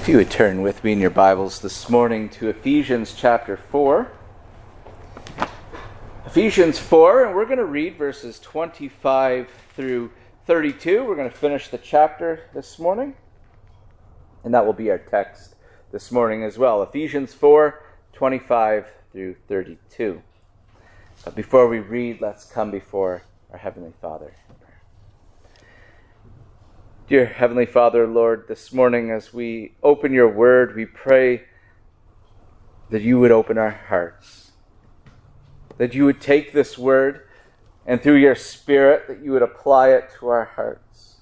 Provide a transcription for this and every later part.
If you would turn with me in your Bibles this morning to Ephesians chapter 4. Ephesians 4, and we're going to read verses 25 through 32. We're going to finish the chapter this morning, and that will be our text this morning as well. Ephesians 4, 25 through 32. But before we read, let's come before our Heavenly Father. Dear Heavenly Father, Lord, this morning as we open your word, we pray that you would open our hearts, that you would take this word and through your Spirit that you would apply it to our hearts.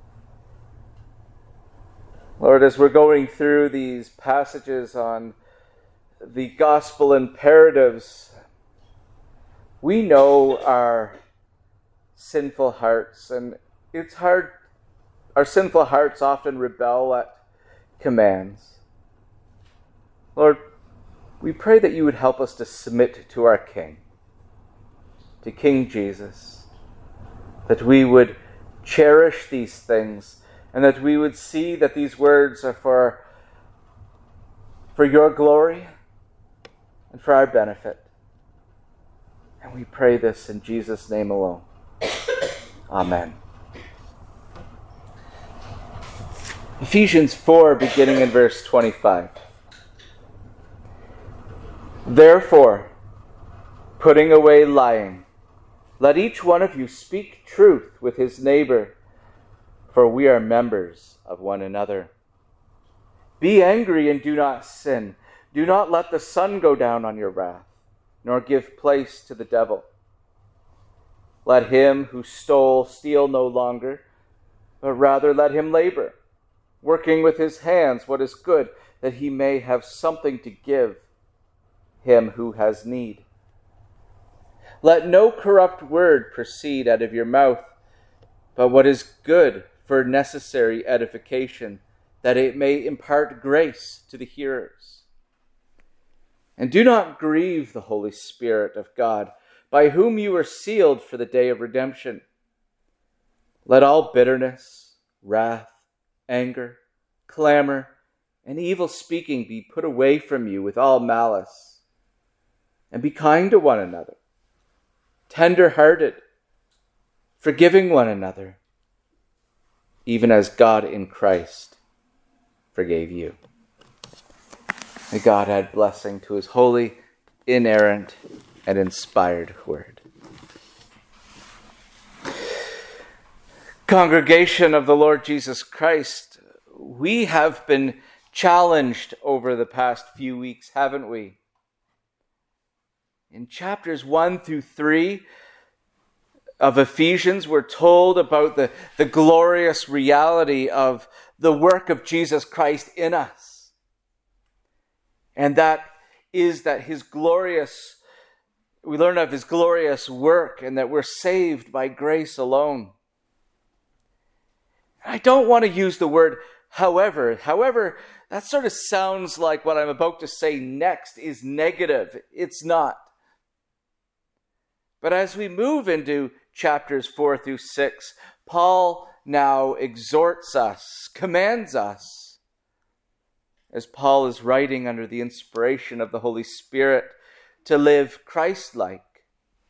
Lord, as we're going through these passages on the gospel imperatives, we know our sinful hearts, and it's hard. Our sinful hearts often rebel at commands. Lord, we pray that you would help us to submit to our King, to King Jesus, that we would cherish these things, and that we would see that these words are for your glory and for our benefit. And we pray this in Jesus' name alone. Amen. Ephesians 4, beginning in verse 25. Therefore, putting away lying, let each one of you speak truth with his neighbor, for we are members of one another. Be angry and do not sin. Do not let the sun go down on your wrath, nor give place to the devil. Let him who stole steal no longer, but rather let him labor, working with his hands what is good, that he may have something to give him who has need. Let no corrupt word proceed out of your mouth, but what is good for necessary edification, that it may impart grace to the hearers. And do not grieve the Holy Spirit of God, by whom you were sealed for the day of redemption. Let all bitterness, wrath, anger, clamor, and evil speaking be put away from you with all malice. And be kind to one another, tender-hearted, forgiving one another, even as God in Christ forgave you. May God add blessing to his holy, inerrant, and inspired word. Congregation of the Lord Jesus Christ, we have been challenged over the past few weeks, haven't we? In chapters 1 through 3 of Ephesians, we're told about the glorious reality of the work of Jesus Christ in us. And that is that we learn of his glorious work and that we're saved by grace alone. I don't want to use the word however. However, that sort of sounds like what I'm about to say next is negative. It's not. But as we move into chapters 4 through 6, Paul now exhorts us, commands us, as Paul is writing under the inspiration of the Holy Spirit, to live Christ-like.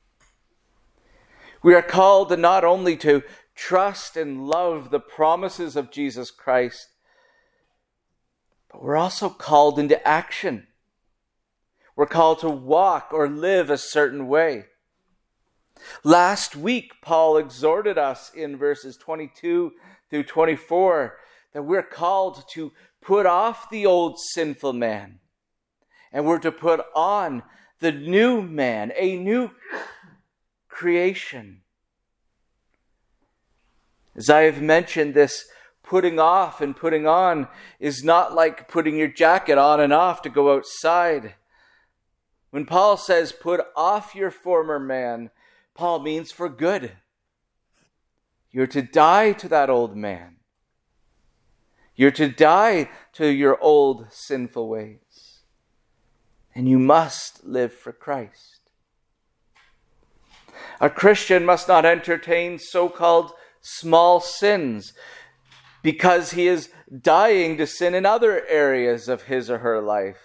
We are called not only to trust and love the promises of Jesus Christ, but we're also called into action. We're called to walk or live a certain way. Last week, Paul exhorted us in verses 22 through 24 that we're called to put off the old sinful man, and we're to put on the new man, a new creation. As I have mentioned, this putting off and putting on is not like putting your jacket on and off to go outside. When Paul says, put off your former man, Paul means for good. You're to die to that old man. You're to die to your old sinful ways. And you must live for Christ. A Christian must not entertain so-called small sins. because he is dying to sin in other areas of his or her life.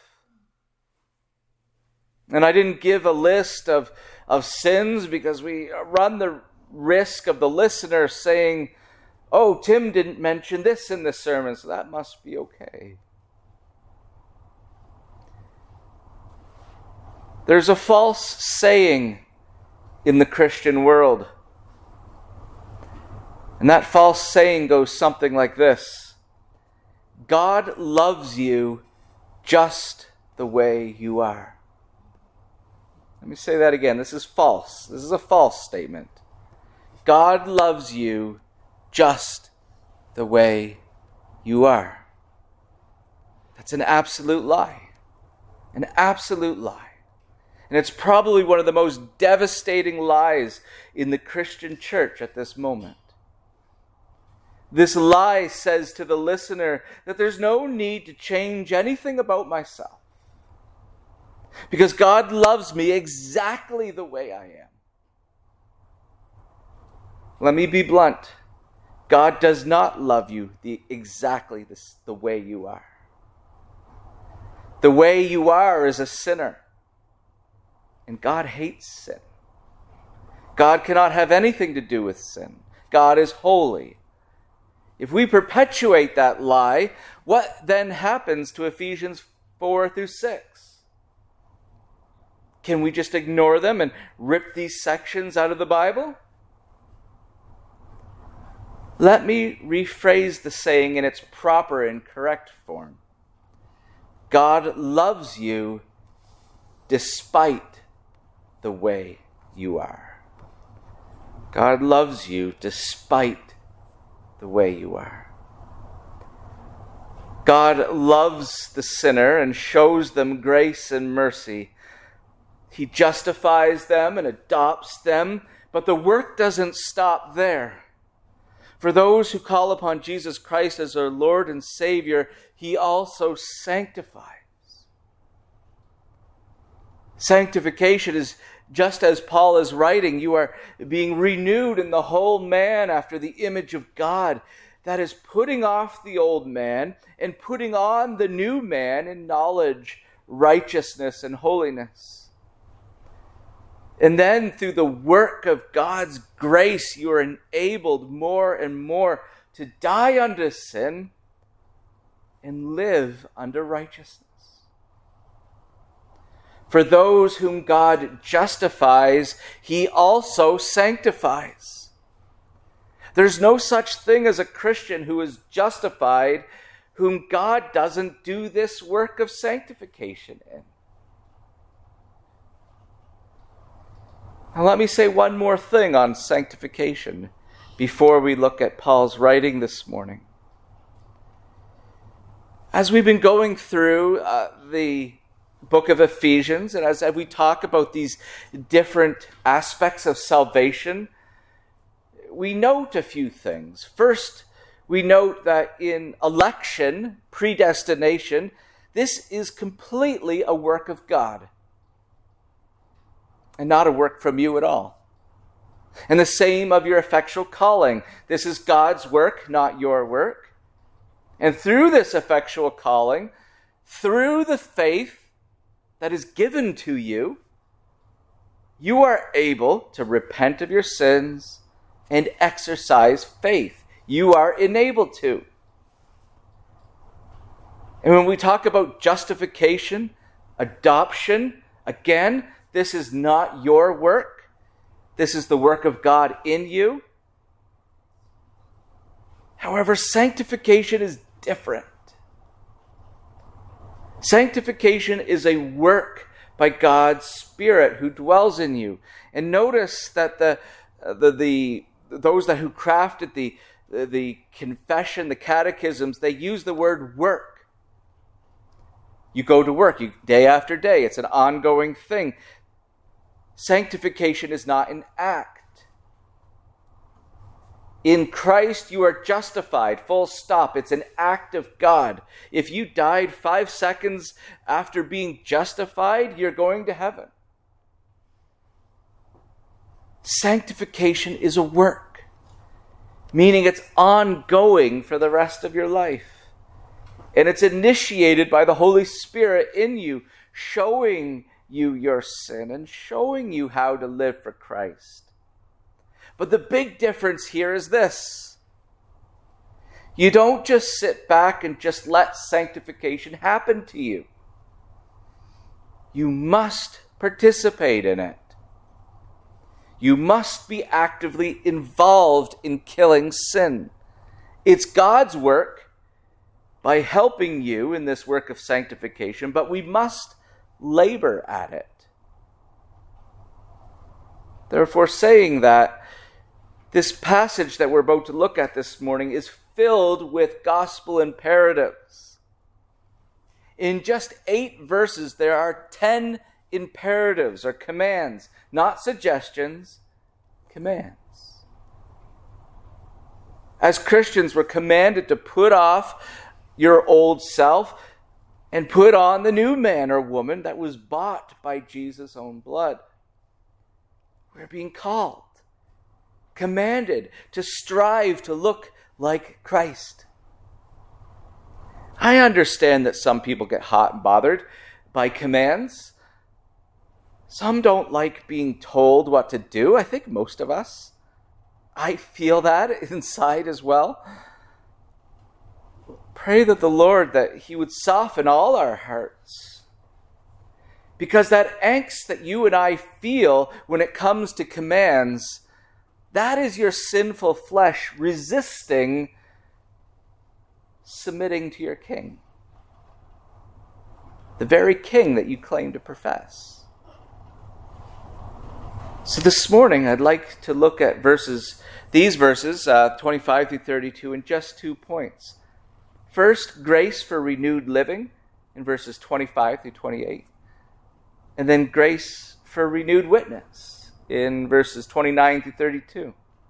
And I didn't give a list of sins because we run the risk of the listener saying, oh, Tim didn't mention this in the sermon, so that must be okay. There's a false saying in the Christian world. And that false saying goes something like this: God loves you just the way you are. Let me say that again. This is false. This is a false statement. God loves you just the way you are. That's an absolute lie. An absolute lie. And it's probably one of the most devastating lies in the Christian church at this moment. This lie says to the listener that there's no need to change anything about myself, because God loves me exactly the way I am. Let me be blunt. God does not love you exactly the way you are. The way you are is a sinner. And God hates sin. God cannot have anything to do with sin. God is holy. If we perpetuate that lie, what then happens to Ephesians 4 through 6? Can we just ignore them and rip these sections out of the Bible? Let me rephrase the saying in its proper and correct form. God loves you despite the way you are. God loves you despite the way you are. God loves the sinner and shows them grace and mercy. He justifies them and adopts them, but the work doesn't stop there. For those who call upon Jesus Christ as their Lord and Savior, He also sanctifies. Sanctification is just as Paul is writing, you are being renewed in the whole man after the image of God. That is putting off the old man and putting on the new man in knowledge, righteousness, and holiness. And then through the work of God's grace, you are enabled more and more to die unto sin and live unto righteousness. For those whom God justifies, He also sanctifies. There's no such thing as a Christian who is justified whom God doesn't do this work of sanctification in. Now let me say one more thing on sanctification before we look at Paul's writing this morning. As we've been going through the book of Ephesians, and as we talk about these different aspects of salvation, we note a few things. First, we note that in election, predestination, this is completely a work of God and not a work from you at all. And the same of your effectual calling. This is God's work, not your work. And through this effectual calling, through the faith that is given to you, you are able to repent of your sins and exercise faith. You are enabled to. And when we talk about justification, adoption, again, this is not your work. This is the work of God in you. However, sanctification is different. Sanctification is a work by God's Spirit who dwells in you. And notice that those who crafted the confession, the catechisms, they use the word work. You go to work day after day. It's an ongoing thing. Sanctification is not an act. In Christ, you are justified, full stop. It's an act of God. If you died 5 seconds after being justified, you're going to heaven. Sanctification is a work. meaning it's ongoing for the rest of your life. And it's initiated by the Holy Spirit in you, showing you your sin and showing you how to live for Christ. But the big difference here is this. You don't just sit back and just let sanctification happen to you. You must participate in it. You must be actively involved in killing sin. It's God's work by helping you in this work of sanctification, but we must labor at it. Therefore, saying that, this passage that we're about to look at this morning is filled with gospel imperatives. In just 8 verses, there are 10 imperatives or commands, not suggestions, commands. As Christians, we're commanded to put off your old self and put on the new man or woman that was bought by Jesus' own blood. We're being called, commanded to strive to look like Christ. I understand that some people get hot and bothered by commands. Some don't like being told what to do. I think most of us. I feel that inside as well. Pray that the Lord, that He would soften all our hearts. Because that angst that you and I feel when it comes to commands, that is your sinful flesh resisting submitting to your King. The very King that you claim to profess. So this morning I'd like to look at these verses, 25 through 32, in just 2 points. First, grace for renewed living in verses 25 through 28. And then grace for renewed witness in verses 29 through 32.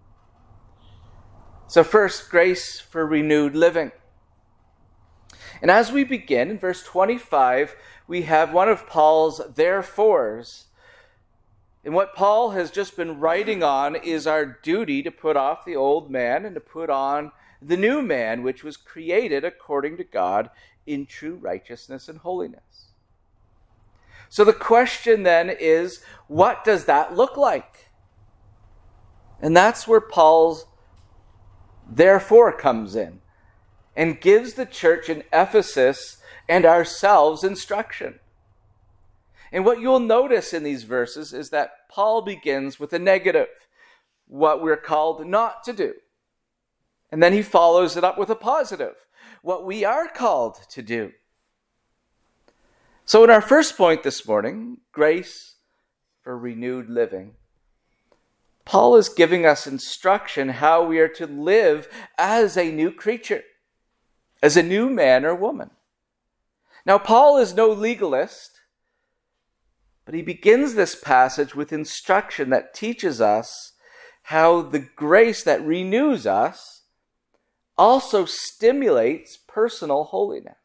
So first, grace for renewed living. And as we begin, in verse 25, we have one of Paul's therefores. And what Paul has just been writing on is our duty to put off the old man and to put on the new man, which was created according to God in true righteousness and holiness. So the question then is, what does that look like? And that's where Paul's therefore comes in and gives the church in Ephesus and ourselves instruction. And what you'll notice in these verses is that Paul begins with a negative, what we're called not to do. And then he follows it up with a positive, what we are called to do. So in our first point this morning, grace for renewed living, Paul is giving us instruction how we are to live as a new creature, as a new man or woman. Now, Paul is no legalist, but he begins this passage with instruction that teaches us how the grace that renews us also stimulates personal holiness.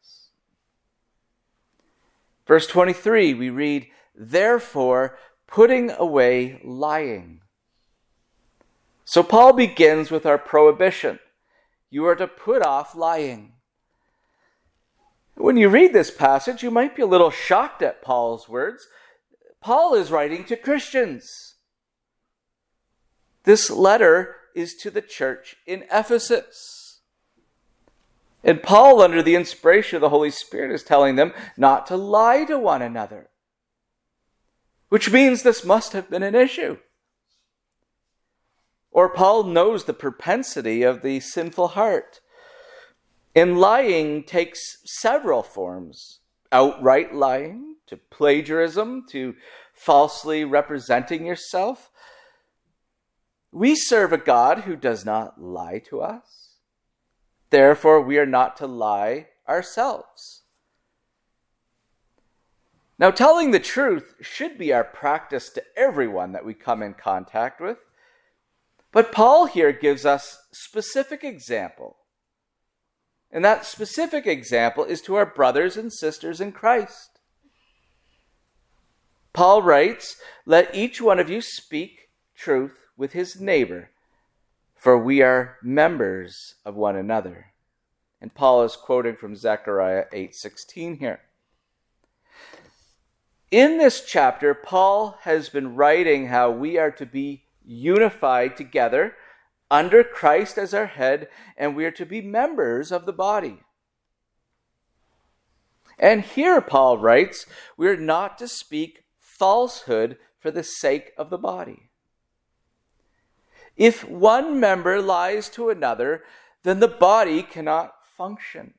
Verse 23, we read, therefore, putting away lying. So Paul begins with our prohibition. You are to put off lying. When you read this passage, you might be a little shocked at Paul's words. Paul is writing to Christians. This letter is to the church in Ephesus. And Paul, under the inspiration of the Holy Spirit, is telling them not to lie to one another. Which means this must have been an issue. Or Paul knows the propensity of the sinful heart. And lying takes several forms. Outright lying, to plagiarism, to falsely representing yourself. We serve a God who does not lie to us. Therefore, we are not to lie ourselves. Now, telling the truth should be our practice to everyone that we come in contact with. But Paul here gives us specific example. And that specific example is to our brothers and sisters in Christ. Paul writes, let each one of you speak truth with his neighbor, for we are members of one another. And Paul is quoting from Zechariah 8:16 here. In this chapter, Paul has been writing how we are to be unified together under Christ as our head, and we are to be members of the body. And here Paul writes, we are not to speak falsehood for the sake of the body. If one member lies to another, then the body cannot function.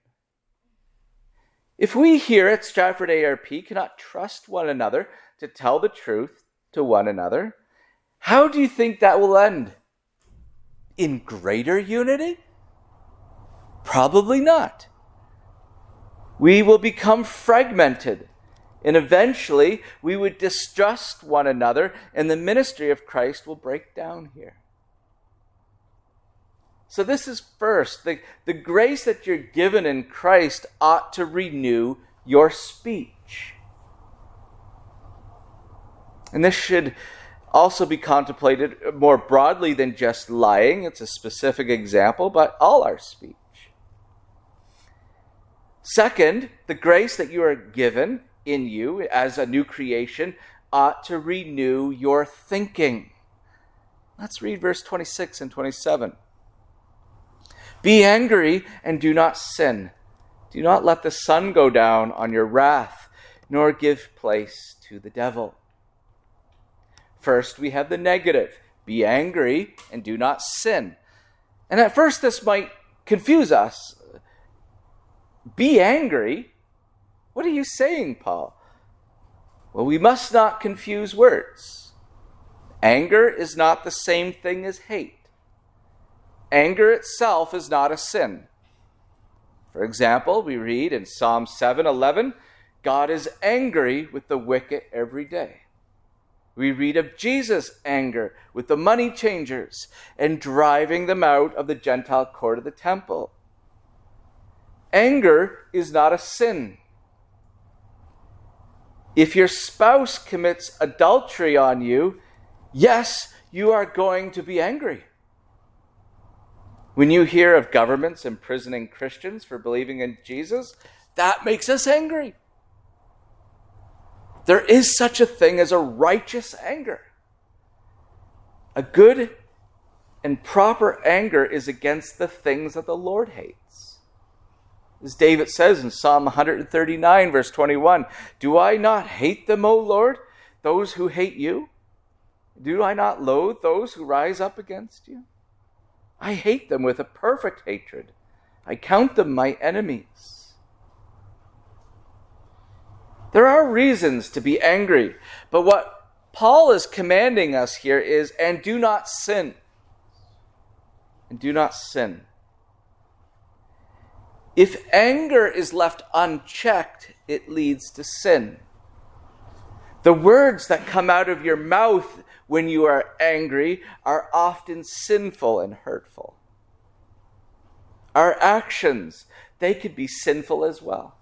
If we here at Stratford ARP cannot trust one another to tell the truth to one another, how do you think that will end? In greater unity? Probably not. We will become fragmented, and eventually we would distrust one another, and the ministry of Christ will break down here. So this is first. The grace that you're given in Christ ought to renew your speech. And this should also be contemplated more broadly than just lying. It's a specific example, but all our speech. Second, the grace that you are given in you as a new creation ought to renew your thinking. Let's read verse 26 and 27. Be angry and do not sin. Do not let the sun go down on your wrath, nor give place to the devil. First, we have the negative. Be angry and do not sin. And at first this might confuse us. Be angry? What are you saying, Paul? Well, we must not confuse words. Anger is not the same thing as hate. Anger itself is not a sin. For example, we read in Psalm 7:11, God is angry with the wicked every day. We read of Jesus' anger with the money changers and driving them out of the Gentile court of the temple. Anger is not a sin. If your spouse commits adultery on you, yes, you are going to be angry. When you hear of governments imprisoning Christians for believing in Jesus, that makes us angry. There is such a thing as a righteous anger. A good and proper anger is against the things that the Lord hates. As David says in Psalm 139, verse 21, do I not hate them, O Lord, those who hate you? Do I not loathe those who rise up against you? I hate them with a perfect hatred. I count them my enemies. There are reasons to be angry, but what Paul is commanding us here is, and do not sin. And do not sin. If anger is left unchecked, it leads to sin. The words that come out of your mouth when you are angry are often sinful and hurtful. Our actions, they could be sinful as well.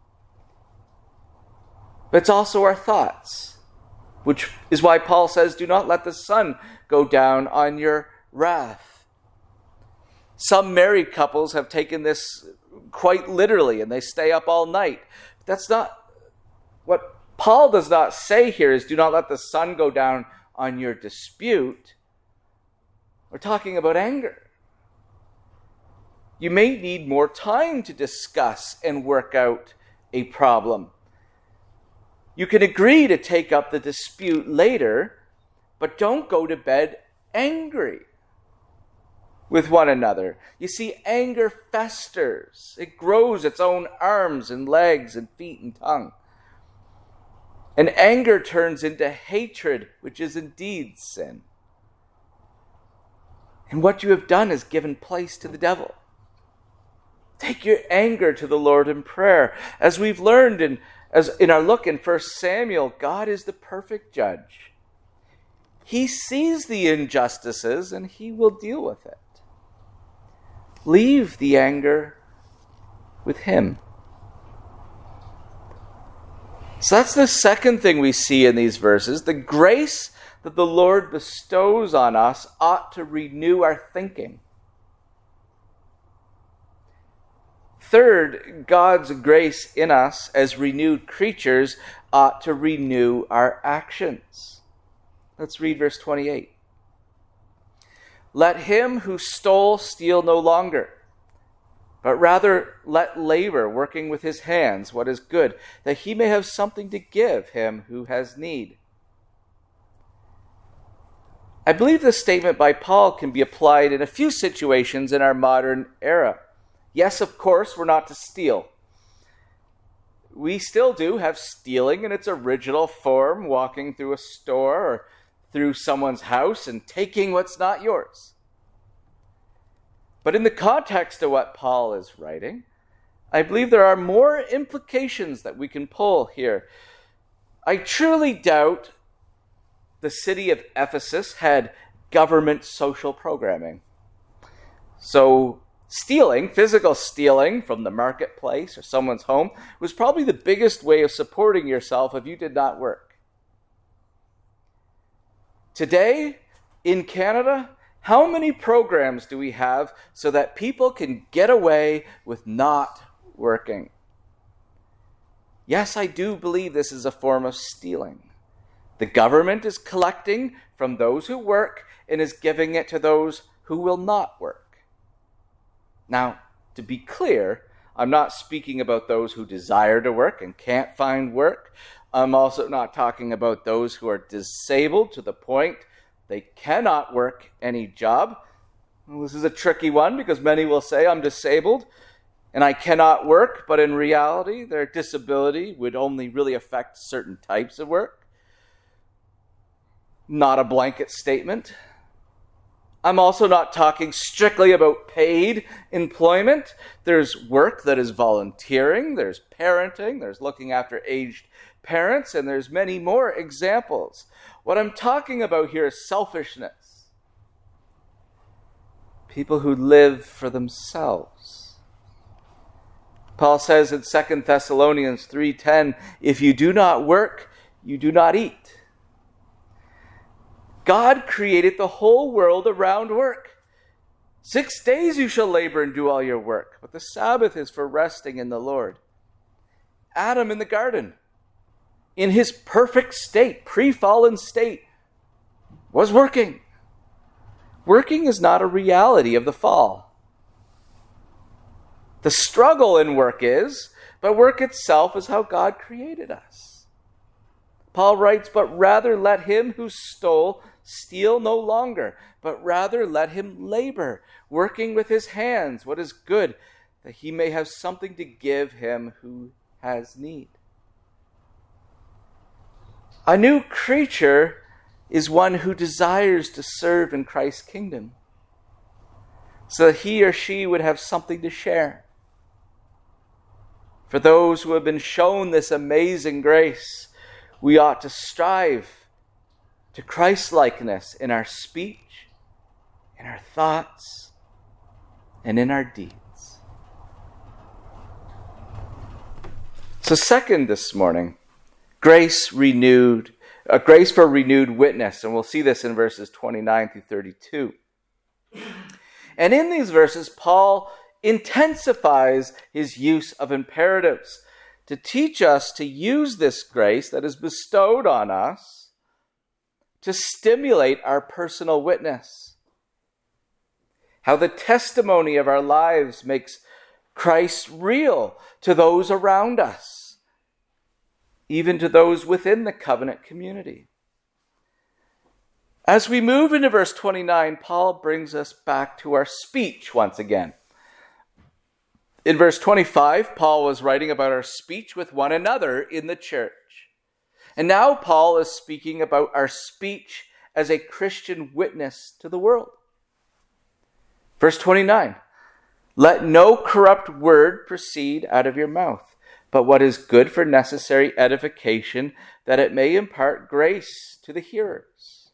But it's also our thoughts, which is why Paul says, do not let the sun go down on your wrath. Some married couples have taken this quite literally, and they stay up all night. That's not what Paul does not say here is do not let the sun go down on your dispute. We're talking about anger. You may need more time to discuss and work out a problem. You can agree to take up the dispute later, but don't go to bed angry with one another. You see, anger festers. It grows its own arms and legs and feet and tongue. And anger turns into hatred, which is indeed sin. And what you have done is given place to the devil. Take your anger to the Lord in prayer. As we've learned in our look in 1 Samuel, God is the perfect judge. He sees the injustices and he will deal with it. Leave the anger with him. So that's the second thing we see in these verses. The grace that the Lord bestows on us ought to renew our thinking. Third, God's grace in us as renewed creatures ought to renew our actions. Let's read verse 28. Let him who stole steal no longer, but rather let labor, working with his hands, what is good, that he may have something to give him who has need. I believe this statement by Paul can be applied in a few situations in our modern era. Yes, of course, we're not to steal. We still do have stealing in its original form, walking through a store or through someone's house and taking what's not yours. But in the context of what Paul is writing, I believe there are more implications that we can pull here. I truly doubt the city of Ephesus had government social programming. So stealing, physical stealing from the marketplace or someone's home was probably the biggest way of supporting yourself if you did not work. Today, in Canada, how many programs do we have so that people can get away with not working? Yes, I do believe this is a form of stealing. The government is collecting from those who work and is giving it to those who will not work. Now, to be clear, I'm not speaking about those who desire to work and can't find work. I'm also not talking about those who are disabled to the point they cannot work any job. Well, this is a tricky one because many will say, I'm disabled and I cannot work, but in reality, their disability would only really affect certain types of work. Not a blanket statement. I'm also not talking strictly about paid employment. There's work that is volunteering, there's parenting, there's looking after aged parents, and there's many more examples. What I'm talking about here is selfishness. People who live for themselves. Paul says in 2 Thessalonians 3:10, if you do not work, you do not eat. God created the whole world around work. 6 days you shall labor and do all your work, but the Sabbath is for resting in the Lord. Adam in the garden, in his perfect state, pre-fallen state, was working. Working is not a reality of the fall. The struggle in work is, but work itself is how God created us. Paul writes, but rather let him who stole steal no longer, but rather let him labor, working with his hands what is good, that he may have something to give him who has need. A new creature is one who desires to serve in Christ's kingdom, so that he or she would have something to share. For those who have been shown this amazing grace, we ought to strive to Christ-likeness in our speech, in our thoughts, and in our deeds. So second this morning, grace for renewed witness. And we'll see this in verses 29 through 32. And in these verses, Paul intensifies his use of imperatives to teach us to use this grace that is bestowed on us to stimulate our personal witness. How the testimony of our lives makes Christ real to those around us, even to those within the covenant community. As we move into verse 29, Paul brings us back to our speech once again. In verse 25, Paul was writing about our speech with one another in the church. And now Paul is speaking about our speech as a Christian witness to the world. Verse 29, let no corrupt word proceed out of your mouth, but what is good for necessary edification, that it may impart grace to the hearers.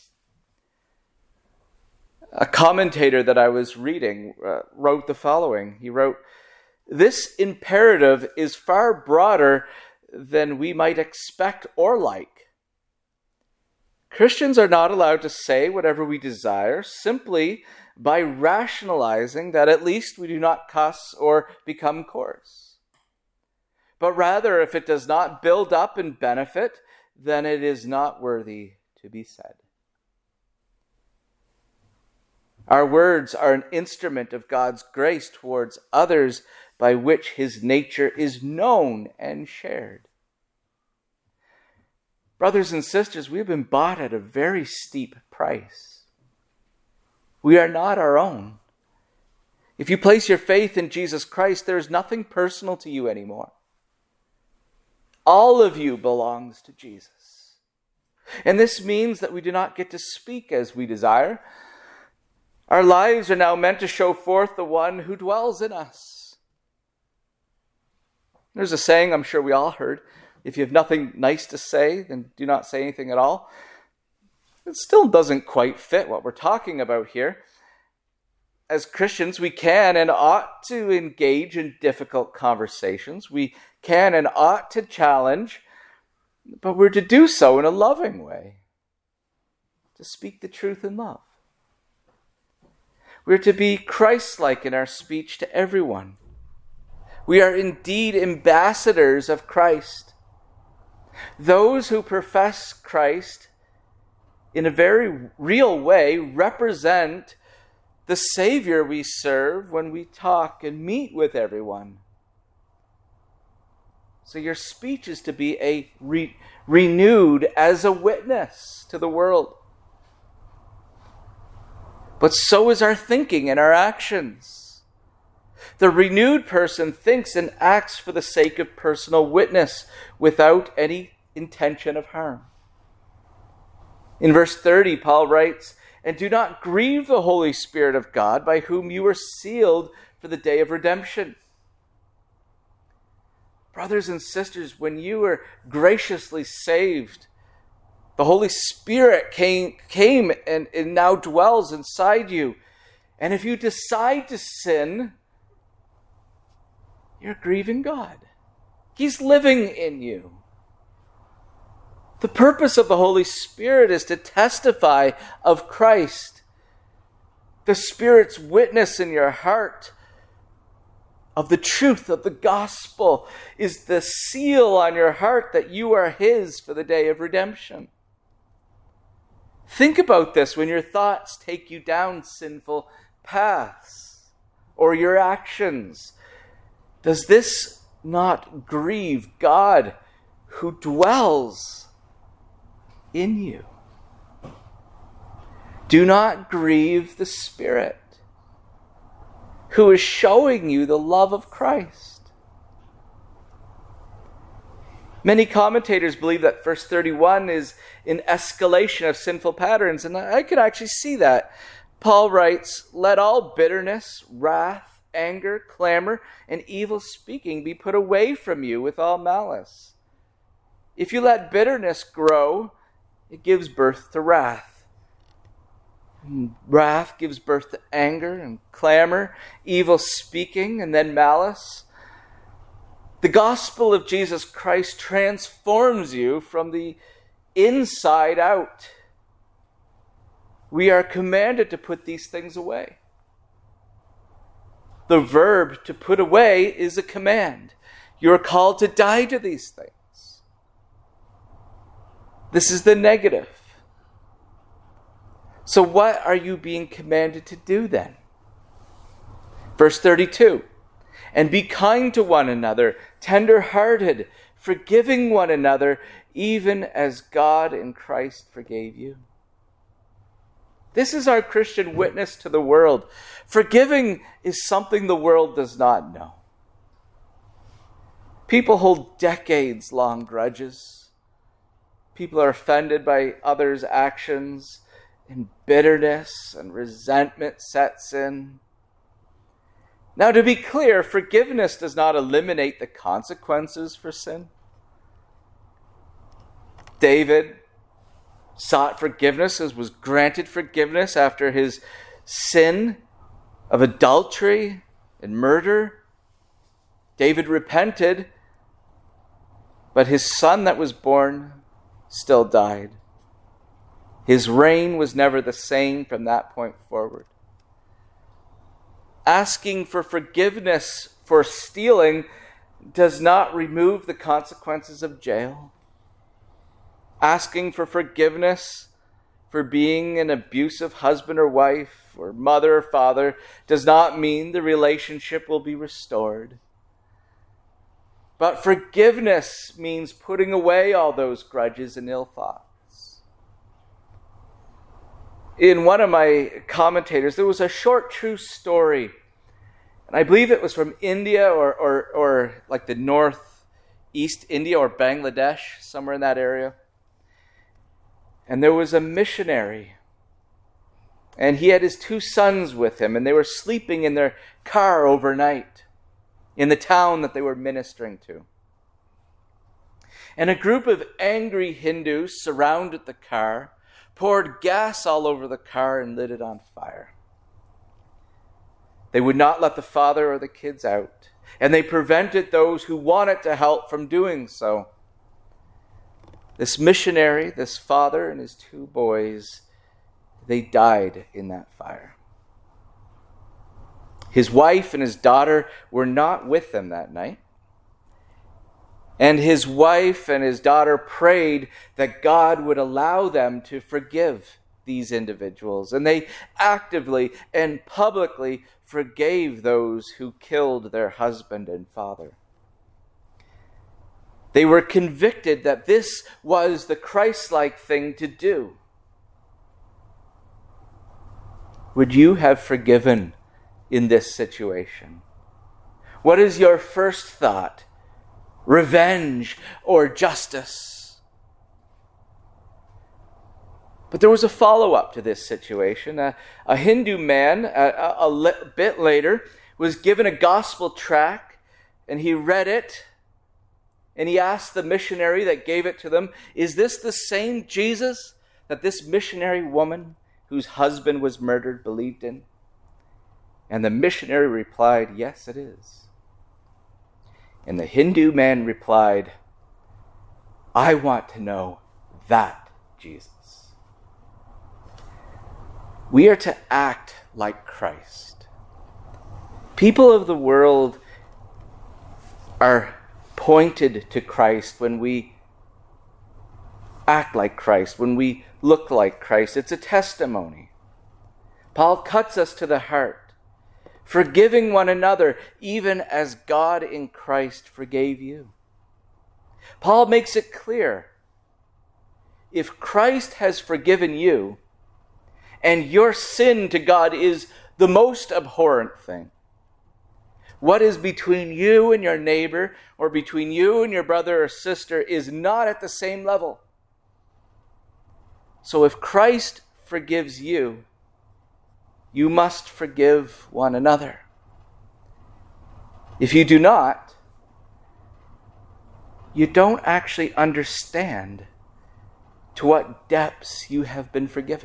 A commentator that I was reading wrote the following. He wrote, this imperative is far broader than we might expect or like. Christians are not allowed to say whatever we desire simply by rationalizing that at least we do not cuss or become coarse. But rather, if it does not build up and benefit, then it is not worthy to be said. Our words are an instrument of God's grace towards others by which his nature is known and shared. Brothers and sisters, we have been bought at a very steep price. We are not our own. If you place your faith in Jesus Christ, there is nothing personal to you anymore. All of you belongs to Jesus. And this means that we do not get to speak as we desire. Our lives are now meant to show forth the one who dwells in us. There's a saying I'm sure we all heard: if you have nothing nice to say, then do not say anything at all. It still doesn't quite fit what we're talking about here. As Christians, we can and ought to engage in difficult conversations. We can and ought to challenge, but we're to do so in a loving way, to speak the truth in love. We're to be Christ-like in our speech to everyone. We are indeed ambassadors of Christ. Those who profess Christ in a very real way represent the Savior we serve when we talk and meet with everyone. So your speech is to be renewed as a witness to the world. But so is our thinking and our actions. The renewed person thinks and acts for the sake of personal witness without any intention of harm. In verse 30, Paul writes, "And do not grieve the Holy Spirit of God, by whom you were sealed for the day of redemption." Brothers and sisters, when you were graciously saved, the Holy Spirit came and now dwells inside you. And if you decide to sin, you're grieving God. He's living in you. The purpose of the Holy Spirit is to testify of Christ. The Spirit's witness in your heart of the truth of the gospel is the seal on your heart that you are His for the day of redemption. Think about this when your thoughts take you down sinful paths or your actions. Does this not grieve God who dwells in you? Do not grieve the Spirit who is showing you the love of Christ. Many commentators believe that verse 31 is an escalation of sinful patterns, and I could actually see that. Paul writes, "Let all bitterness, wrath, anger, clamor, and evil speaking be put away from you with all malice. If you let bitterness grow, it gives birth to wrath. And wrath gives birth to anger and clamor, evil speaking, and then malice." The gospel of Jesus Christ transforms you from the inside out. We are commanded to put these things away. The verb to put away is a command. You are called to die to these things. This is the negative. So what are you being commanded to do then? Verse 32, "And be kind to one another, tender-hearted, forgiving one another, even as God in Christ forgave you." This is our Christian witness to the world. Forgiving is something the world does not know. People hold decades-long grudges. People are offended by others' actions, and bitterness and resentment sets in. Now, to be clear, forgiveness does not eliminate the consequences for sin. David sought forgiveness, as was granted forgiveness after his sin of adultery and murder. David repented, but his son that was born still died. His reign was never the same from that point forward. Asking for forgiveness for stealing does not remove the consequences of jail. Asking for forgiveness for being an abusive husband or wife or mother or father does not mean the relationship will be restored. But forgiveness means putting away all those grudges and ill thoughts. In one of my commentators, there was a short true story. And I believe it was from India or like the northeast India or Bangladesh, somewhere in that area. And there was a missionary. And he had his 2 sons with him. And they were sleeping in their car overnight in the town that they were ministering to. And a group of angry Hindus surrounded the car, poured gas all over the car, and lit it on fire. They would not let the father or the kids out, and they prevented those who wanted to help from doing so. This missionary, this father and his 2 boys, they died in that fire. His wife and his daughter were not with them that night. And his wife and his daughter prayed that God would allow them to forgive these individuals. And they actively and publicly forgave those who killed their husband and father. They were convicted that this was the Christ-like thing to do. Would you have forgiven in this situation? What is your first thought? Revenge or justice? But there was a follow-up to this situation. A Hindu man, a bit later, was given a gospel tract, and he read it, and he asked the missionary that gave it to them, "Is this the same Jesus that this missionary woman whose husband was murdered believed in?" And the missionary replied, "Yes, it is." And the Hindu man replied, "I want to know that Jesus." We are to act like Christ. People of the world are pointed to Christ when we act like Christ, when we look like Christ. It's a testimony. Paul cuts us to the heart, forgiving one another, even as God in Christ forgave you. Paul makes it clear, if Christ has forgiven you, and your sin to God is the most abhorrent thing, what is between you and your neighbor, or between you and your brother or sister, is not at the same level. So if Christ forgives you, you must forgive one another. If you do not, you don't actually understand to what depths you have been forgiven.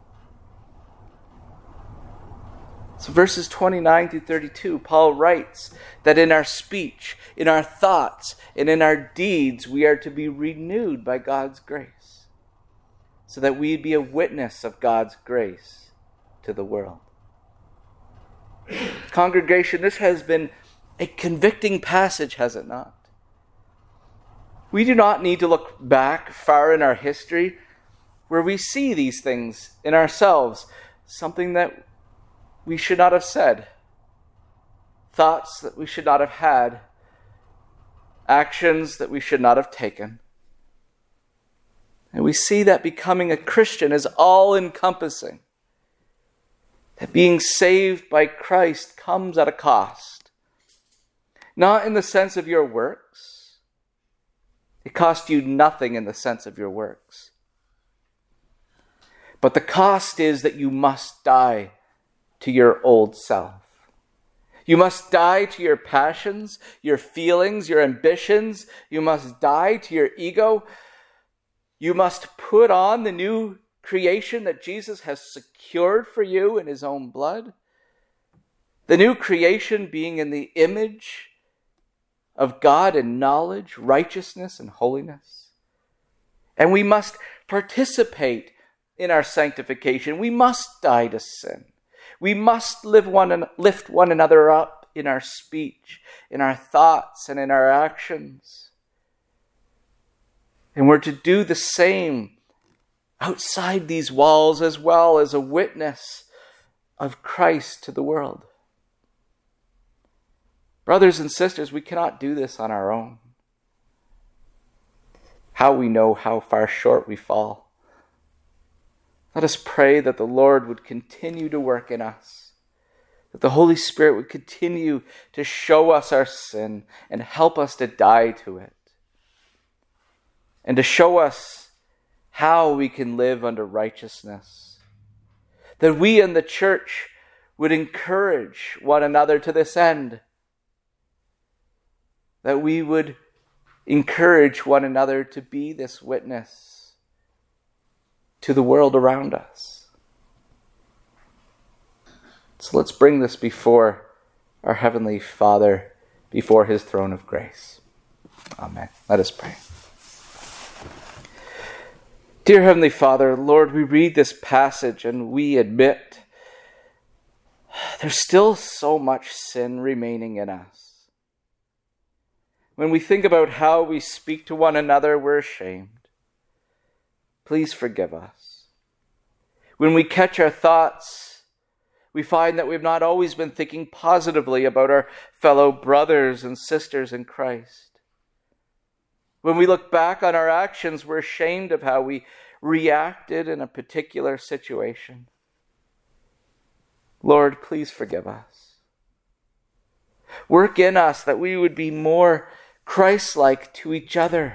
So verses 29 through 32, Paul writes that in our speech, in our thoughts, and in our deeds, we are to be renewed by God's grace, so that we be a witness of God's grace to the world. Congregation, this has been a convicting passage, has it not? We do not need to look back far in our history where we see these things in ourselves, something that we should not have said, thoughts that we should not have had, actions that we should not have taken. And we see that becoming a Christian is all-encompassing. That being saved by Christ comes at a cost. Not in the sense of your works. It costs you nothing in the sense of your works. But the cost is that you must die to your old self. You must die to your passions, your feelings, your ambitions. You must die to your ego. You must put on the new creation that Jesus has secured for you in his own blood. The new creation being in the image of God in knowledge, righteousness, and holiness. And we must participate in our sanctification. We must die to sin. We must lift one another up in our speech, in our thoughts, and in our actions. And we're to do the same outside these walls as well, as a witness of Christ to the world. Brothers and sisters, we cannot do this on our own. How we know how far short we fall. Let us pray that the Lord would continue to work in us, that the Holy Spirit would continue to show us our sin and help us to die to it, and to show us how we can live under righteousness. That we in the church would encourage one another to this end. That we would encourage one another to be this witness to the world around us. So let's bring this before our Heavenly Father, before His throne of grace. Amen. Let us pray. Dear Heavenly Father, Lord, we read this passage and we admit there's still so much sin remaining in us. When we think about how we speak to one another, we're ashamed. Please forgive us. When we catch our thoughts, we find that we've not always been thinking positively about our fellow brothers and sisters in Christ. When we look back on our actions, we're ashamed of how we reacted in a particular situation. Lord, please forgive us. Work in us that we would be more Christ-like to each other.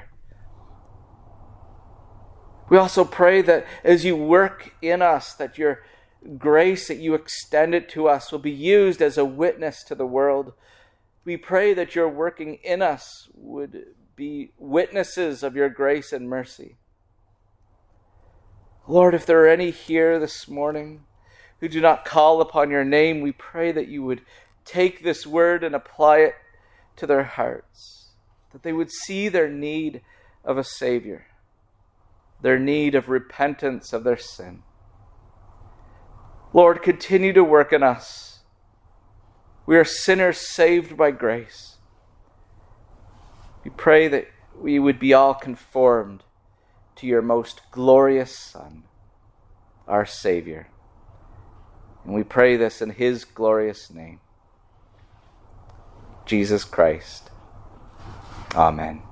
We also pray that as you work in us, that your grace that you extend it to us will be used as a witness to the world. We pray that your working in us would be witnesses of your grace and mercy. Lord, if there are any here this morning who do not call upon your name, we pray that you would take this word and apply it to their hearts. That they would see their need of a Savior, their need of repentance of their sin. Lord, continue to work in us. We are sinners saved by grace. We pray that we would be all conformed to your most glorious Son, our Savior. And we pray this in His glorious name, Jesus Christ. Amen.